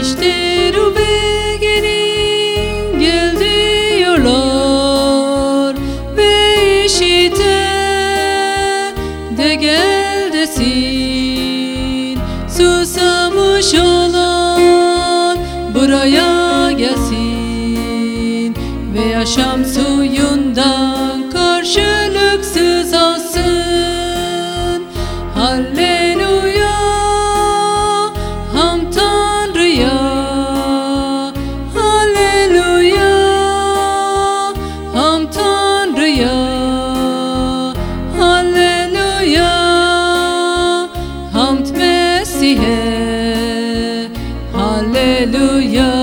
İşte Rubegen'in gel diyorlar ve işite de gel desin. Susamış olan buraya gelsin ve yaşam suyundan karşılıksız alsın. Halleluya, ham Tanrı'ya. Halleluya, ham Tanrı'ya. Halleluya, hamd Mesih'e. Halleluya.